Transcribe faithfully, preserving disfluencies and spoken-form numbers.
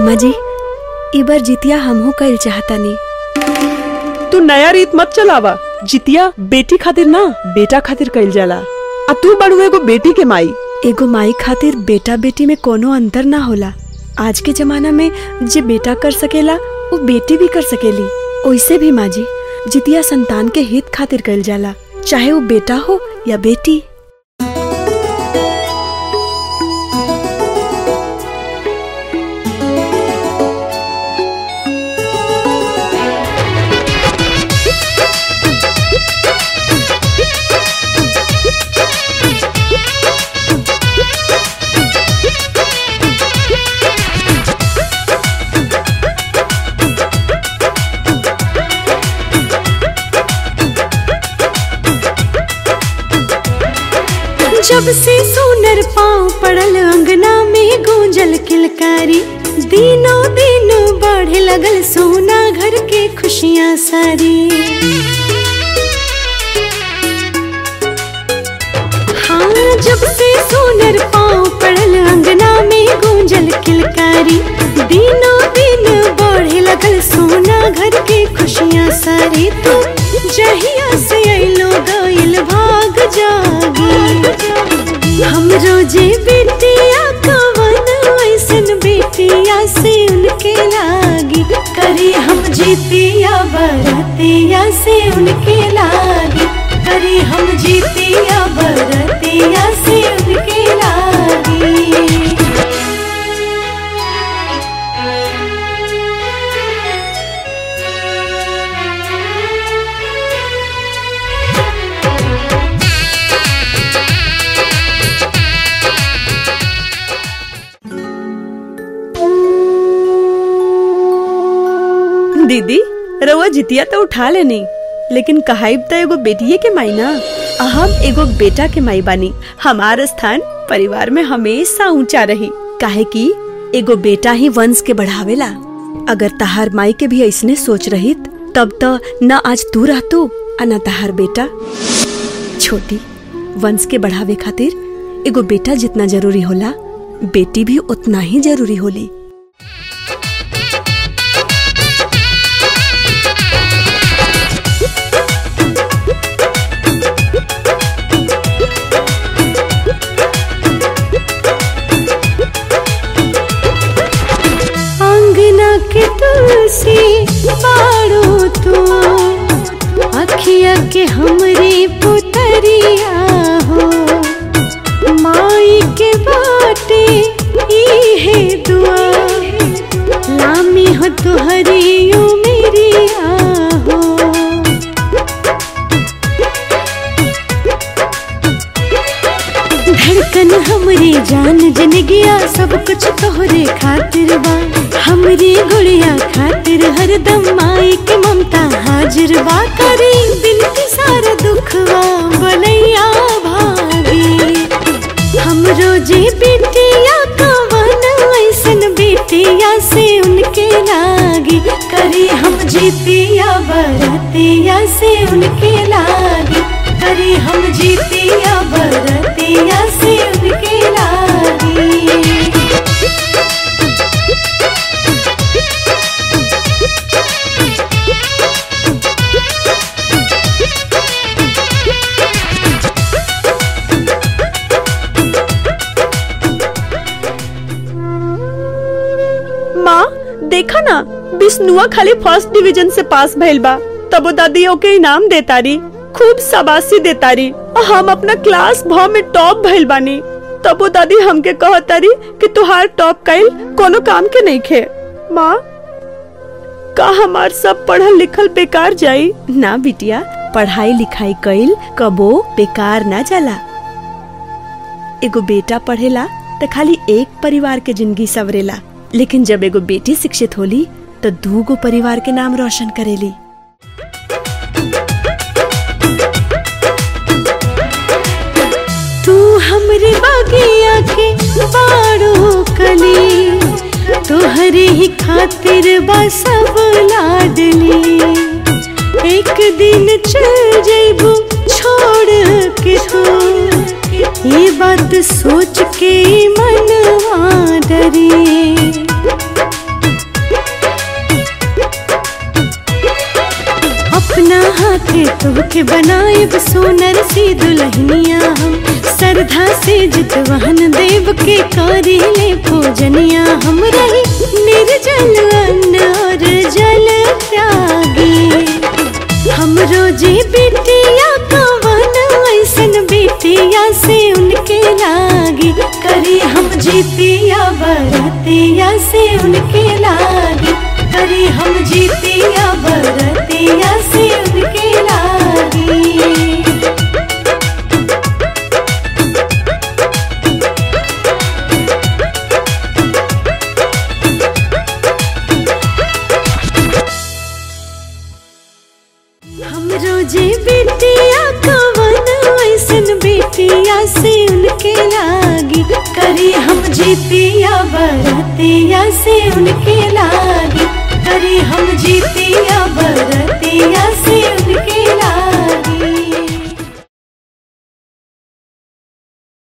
अम्मा जी, ई बार जितिया हमहू कइल चाहतानी। तू नया रीत मत चलावा। जितिया बेटी खातिर ना बेटा खातिर कइल जाला। आ तू बड़ू एगो बेटी के माई। एगो माई खातिर बेटा बेटी में कोनो अंतर ना होला। आज के जमाना में जे बेटा कर सकेला वो बेटी भी कर सकेली। ओइसे भी माँ जी, जितिया संतान के हित खातिर कइल जाला, चाहे वो बेटा हो या बेटी। जब से सोनर पाँव पड़ल अंगना में गूंजल किलकारी, दिनों दिन बढ़े लगल सोना घर के खुशियाँ सारी। हाँ, जब से सोनर पाँव पड़ल अंगना में गूंजल किलकारी, दिनों दिन बढ़े लगल सोना घर के खुशियाँ सारी। तो जहिया से अइलो गइल भाग जागी, हम रोजे बेटिया कवन ऐसन बेटिया से उनके लागी, करी हम जीतिया बरतिया से उनके लागी, करी हम जीतिया बरतिया से उनके लागी। दीदी, रउआ जितिया तो उठा लेनी, लेकिन कहाइब तो एगो बेटिये के माई ना। हम एगो बेटा के माई बानी। हमार स्थान परिवार में हमेशा ऊंचा रही, काहे कि एगो बेटा ही वंश के बढ़ावेला। अगर तहार माई के भी ऐसने सोच रही तब तो न आज तू रहतू और न तहार बेटा। छोटी, वंश के बढ़ावे खातिर एगो बेटा जितना जरूरी होला, बेटी भी उतना ही जरूरी होली। के तुलसी बाड़ो तो अखिया के हमरे पुतरिया हो, माई के बाटे इहे दुआ, लामी हो तुहरी उमेरिया हो। धड़कन हमरी जान जन गया, सब कुछ तोहरे खातिर बा, हमरी गुड़िया खातिर हरदम माई के ममता हाजिर बा। करी दिल के सारा दुखवा बोलैया भाभी, हम रोजे बेटिया कवन ऐसन बेटिया से उनके लागी, करी हम जीतिया बरतिया से उनके लागी, करी हम जीतिया बरतिया से उनके लागी। माँ, देखा ना, बिस्नुआ खाली फर्स्ट डिवीजन से पास भइल बा, तबो दादी ओके इनाम देतारी, खूब शाबाशी देतारी। हम अपना क्लास भ में टॉप भइल बानी, तबो दादी हमके कहतारी कि तुहार टॉप कइल कोनो काम के नहीं खे। माँ, का हमार सब पढ़ल लिखल बेकार जाई? ना बिटिया, पढ़ाई लिखाई कइल कबो बेकार ना जाला। एगो बेटा पढ़ेला तो खाली एक परिवार के जिंदगी सवरेला, लेकिन जब एगो बेटी शिक्षित होली तो दूगो परिवार के नाम रोशन करेली। तू हमरे बागिया के बाड़ो कली, तोहरे ही खातिर बा सब लाडली। एक दिन चल जइबू छोड़ के तू, ये बात सोच के मनवा डरी। हाथे तोहके बनाएब सोनर सी दुल्हनिया हम श्रद्धा से जितवाहन देव के करी ले पूजनिया हम रही निर्जल अन्न और जल त्यागी हम रोजे बेटिया कवन ऐसन बेटिया से उनके लागी करी हम जीतिया बरतिया से उनके लागी करी हम जीतिया बरतिया से उनके लागी हम रोजे बेटिया कवन ऐसन बेटिया से उनके लागी करी हम जीतिया बरतिया से उनके लागी करी हम जीतिया बरतिया से